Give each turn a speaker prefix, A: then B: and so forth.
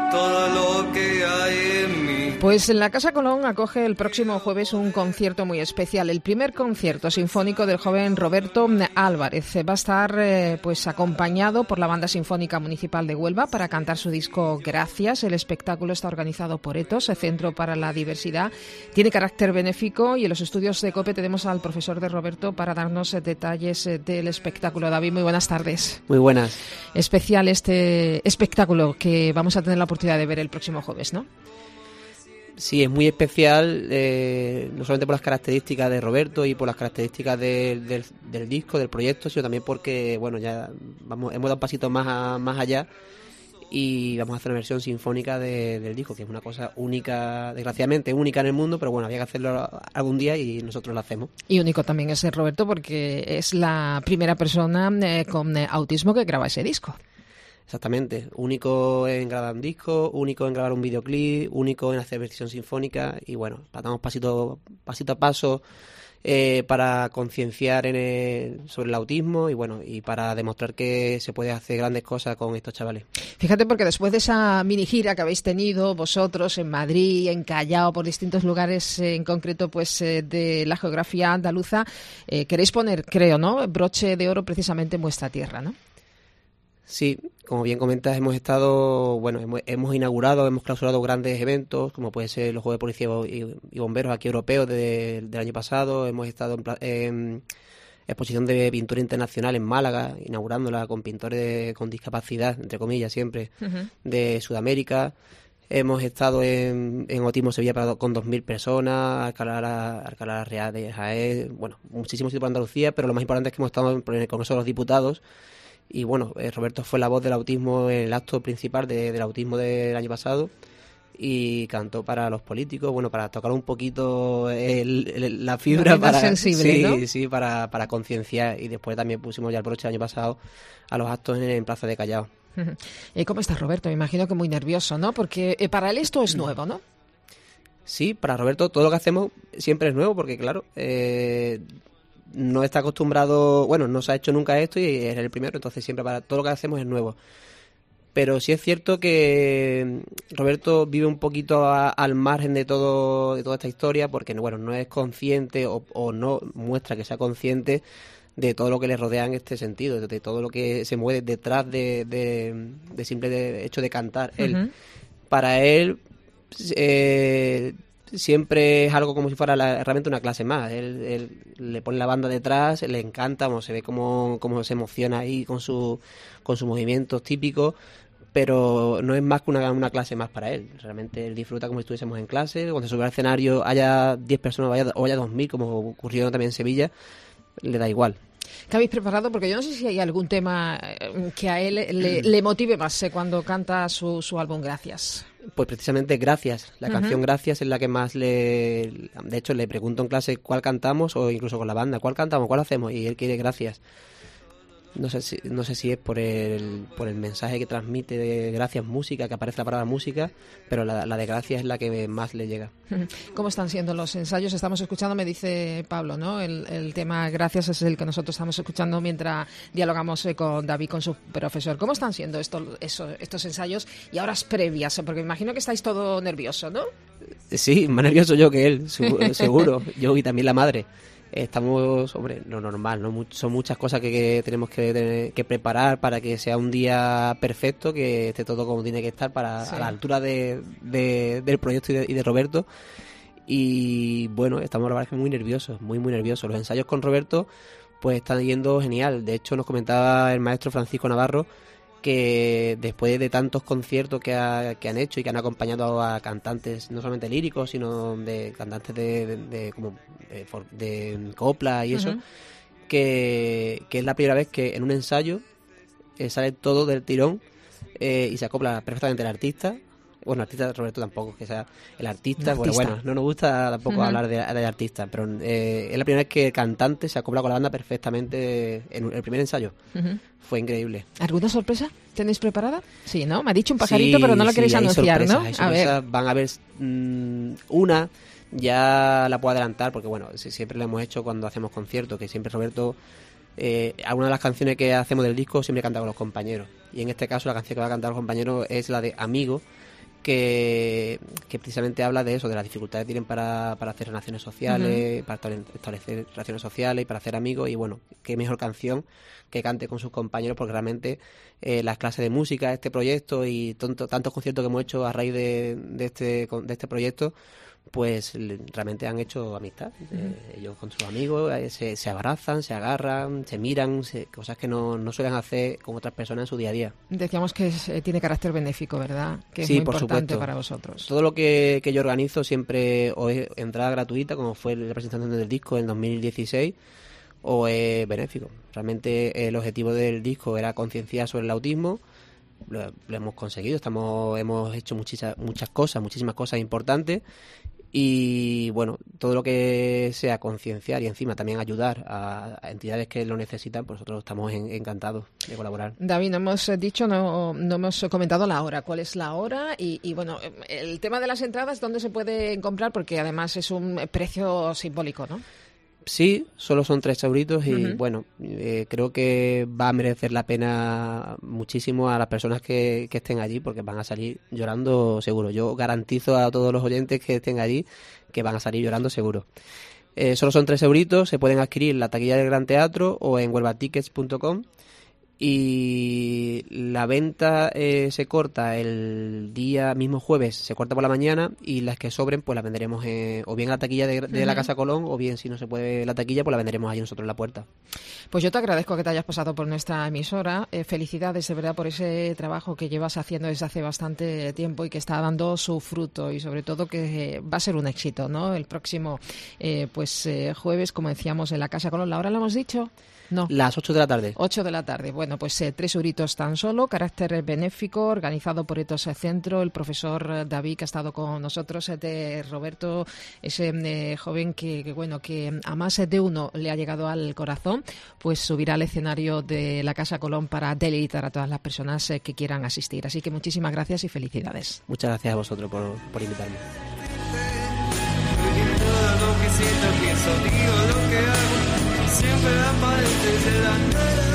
A: todo lo que hay en mí.
B: Pues la Casa Colón acoge el próximo jueves un concierto muy especial, el primer concierto sinfónico del joven Roberto Álvarez. Va a estar pues acompañado por la Banda Sinfónica Municipal de Huelva para cantar su disco Gracias. El espectáculo está organizado por ETOS, el Centro para la Diversidad. Tiene carácter benéfico y en los estudios de COPE tenemos al profesor de Roberto para darnos detalles del espectáculo. David, muy buenas tardes.
C: Muy buenas.
B: Especial este espectáculo que vamos a tener la oportunidad de ver el próximo jueves, ¿no?
C: Sí, es muy especial, no solamente por las características de Roberto y por las características del disco, del proyecto, sino también porque, bueno, ya hemos dado un pasito más allá y vamos a hacer una versión sinfónica del disco, que es una cosa única, desgraciadamente única en el mundo, pero bueno, había que hacerlo algún día y nosotros lo hacemos. Y
B: único también es Roberto porque es la primera persona con autismo que graba ese disco.
C: Exactamente, único en grabar un disco, único en grabar un videoclip, único en hacer versión sinfónica y bueno, damos pasito a paso para concienciar sobre el autismo y bueno, y para demostrar que se puede hacer grandes cosas con estos chavales.
B: Fíjate, porque después de esa mini gira que habéis tenido vosotros en Madrid, en Callao, por distintos lugares, en concreto pues de la geografía andaluza, queréis poner, creo, ¿no?, broche de oro precisamente en vuestra tierra, ¿no?
C: Sí, como bien comentas, hemos inaugurado, hemos clausurado grandes eventos, como puede ser los Juegos de Policía y Bomberos aquí europeos del año pasado. Hemos estado en exposición de pintura internacional en Málaga, inaugurándola con pintores con discapacidad, entre comillas siempre, de Sudamérica. Hemos estado en Autismo Sevilla con 2.000 personas, Alcalá Real de Jaén, bueno, muchísimos sitios por Andalucía, pero lo más importante es que hemos estado en el Congreso de los Diputados. Y bueno, Roberto fue la voz del autismo en el acto principal del autismo del año pasado y cantó para los políticos, bueno, para tocar un poquito la fibra para sensible, ¿no? Sí, para concienciar. Y después también pusimos ya el broche el año pasado a los actos en Plaza de Callao.
B: ¿Cómo estás, Roberto? Me imagino que muy nervioso, ¿no? Porque para él esto es nuevo, ¿no?
C: Sí, para Roberto todo lo que hacemos siempre es nuevo porque, claro, no está acostumbrado, bueno, no se ha hecho nunca esto y es el primero, entonces siempre para todo lo que hacemos es nuevo. Pero sí es cierto que Roberto vive un poquito al margen de toda esta historia porque, bueno, no es consciente o no muestra que sea consciente de todo lo que le rodea en este sentido, de todo lo que se mueve detrás de simple hecho de cantar. Él, para él siempre es algo como si fuera realmente una clase más. Él le pone la banda detrás, le encanta, se ve cómo se emociona ahí con sus movimientos típicos, pero no es más que una clase más para él. Realmente él disfruta como si estuviésemos en clase. Cuando se sube al escenario haya 10 personas o haya 2.000, como ocurrió también en Sevilla, le da igual.
B: ¿Qué habéis preparado? Porque yo no sé si hay algún tema que a él le motive más cuando canta su álbum Gracias.
C: Pues precisamente Gracias, la canción Gracias es la que más de hecho le pregunto en clase cuál cantamos o incluso con la banda, cuál cantamos, cuál hacemos y él quiere Gracias. No sé si es por el mensaje que transmite de Gracias música, que aparece la palabra música, pero la de Gracias es la que más le llega.
B: ¿Cómo están siendo los ensayos? Estamos escuchando, me dice Pablo, ¿no? El tema Gracias es el que nosotros estamos escuchando mientras dialogamos con David, con su profesor. ¿Cómo están siendo estos ensayos y horas previas? Porque me imagino que estáis todo nervioso, ¿no?
C: Sí, más nervioso yo que él, seguro. Yo y también la madre. Estamos, hombre, lo normal, ¿no? Son muchas cosas que tenemos que preparar para que sea un día perfecto, que esté todo como tiene que estar a la altura del proyecto y de Roberto. Y bueno, estamos la verdad que muy nerviosos, muy nerviosos. Los ensayos con Roberto pues están yendo genial. De hecho, nos comentaba el maestro Francisco Navarro que después de tantos conciertos que han hecho y que han acompañado a cantantes no solamente líricos sino de cantantes de copla y eso, que es la primera vez que en un ensayo sale todo del tirón y se acopla perfectamente el artista. Bueno, artista Roberto tampoco, que sea el artista. Bueno, no nos gusta tampoco hablar de artista, pero es la primera vez que el cantante se acopla con la banda perfectamente en el primer ensayo. Fue increíble.
B: ¿Alguna sorpresa tenéis preparada? Sí, ¿no? Me ha dicho un pajarito, pero no la queréis anunciar,
C: sorpresas,
B: ¿no?
C: Hay sorpresas, van a haber una, ya la puedo adelantar, porque bueno, siempre la hemos hecho cuando hacemos conciertos, que siempre Roberto... alguna de las canciones que hacemos del disco siempre canta con los compañeros, y en este caso la canción que va a cantar los compañeros es la de Amigo, que precisamente habla de eso, de las dificultades que tienen para hacer relaciones sociales, para establecer relaciones sociales y para hacer amigos. Y bueno, qué mejor canción que cante con sus compañeros, porque realmente las clases de música, este proyecto y tantos conciertos que hemos hecho a raíz de este proyecto, pues realmente han hecho amistad. Ellos con sus amigos se abrazan, se agarran, se miran, cosas que no suelen hacer con otras personas en su día a día.
B: Decíamos que tiene carácter benéfico, ¿verdad? Que es
C: sí,
B: muy
C: por
B: importante
C: supuesto.
B: para vosotros.
C: Todo lo que yo organizo siempre o es entrada gratuita, como fue la presentación del disco en 2016, o es benéfico. Realmente el objetivo del disco era concienciar sobre el autismo. Lo hemos conseguido, hemos hecho muchísimas cosas importantes. Y bueno, todo lo que sea concienciar y encima también ayudar a entidades que lo necesitan, pues nosotros estamos encantados de colaborar.
B: David, no hemos dicho, no hemos comentado la hora. ¿Cuál es la hora? Y bueno, el tema de las entradas, ¿dónde se puede comprar? Porque además es un precio simbólico, ¿no?
C: Sí, solo son 3 euritos y bueno, creo que va a merecer la pena muchísimo a las personas que estén allí, porque van a salir llorando seguro. Yo garantizo a todos los oyentes que estén allí que van a salir llorando seguro. Solo son 3 euritos, se pueden adquirir en la taquilla del Gran Teatro o en huelvatickets.com. Y la venta se corta el día mismo jueves, se corta por la mañana, y las que sobren pues las venderemos o bien a la taquilla de la Casa Colón, o bien, si no se puede la taquilla, pues la venderemos ahí nosotros en la puerta.
B: Pues yo te agradezco que te hayas pasado por nuestra emisora. Felicidades de verdad por ese trabajo que llevas haciendo desde hace bastante tiempo y que está dando su fruto, y sobre todo que va a ser un éxito, ¿no? El próximo jueves, como decíamos, en la Casa Colón. ¿La hora la hemos dicho? No.
C: Las 8 de la tarde.
B: 8 de la tarde. Bueno, pues 3 euritos tan solo, carácter benéfico, organizado por Etos Centro, el profesor David, que ha estado con nosotros, de Roberto, ese joven que a más de uno le ha llegado al corazón, pues subirá al escenario de la Casa Colón para deleitar a todas las personas que quieran asistir. Así que muchísimas gracias y felicidades.
C: Muchas gracias a vosotros por invitarme.
A: Lo que siento, pienso, digo lo que hago, siempre aparece de la nada.